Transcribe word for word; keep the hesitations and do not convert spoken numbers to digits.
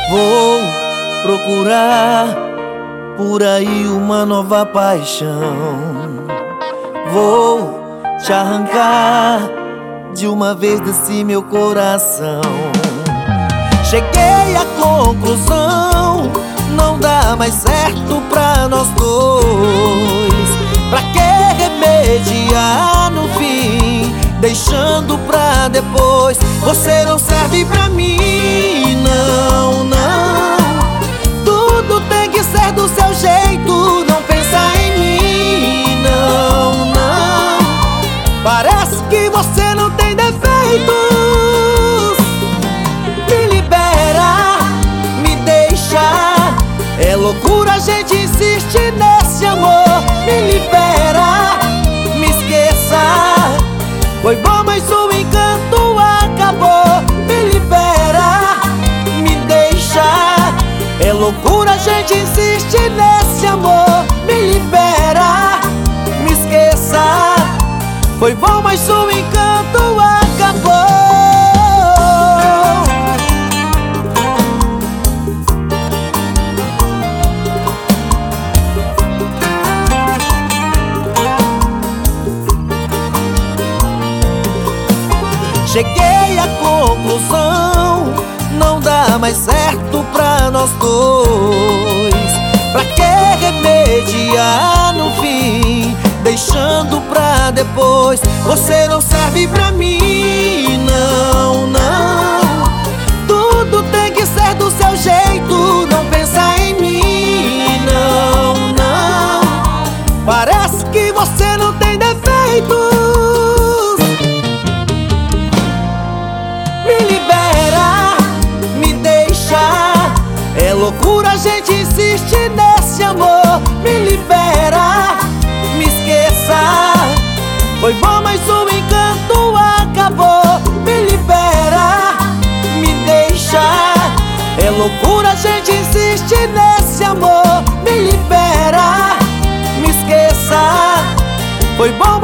Vou procurar por aí uma nova paixão. Vou te arrancar de uma vez desse meu coração. Cheguei à conclusão, não dá mais certo pra nós dois. Pra que remediar no fim, deixando pra depois? Você não serve pra mim, não, não. Tudo tem que ser do seu jeito, não pensa em mim, não, não. Parece que você não tem defeitos. Me libera, me deixa. É loucura, a gente insiste nesse amor. Me libera, me esqueça. Foi bom, mas o encanto acabou. Me libera, me deixa. É loucura, a gente insiste nesse amor. Me libera, me esqueça. Foi bom, mas o encanto acabou. Cheguei à conclusão, não dá mais certo pra nós dois. Pra que remediar no fim, deixando pra depois? Você não serve pra mim, não, não. Tudo tem que ser do seu jeito, não pensa em mim, não, não. Parece que você não tem defeitos. Me libera, me deixa. É loucura, a gente insiste nesse amor. Me libera, me esqueça. Foi bom, mas o encanto acabou. Me libera, me deixa. É loucura, a gente insiste nesse amor. Me libera, me esqueça. Foi bom,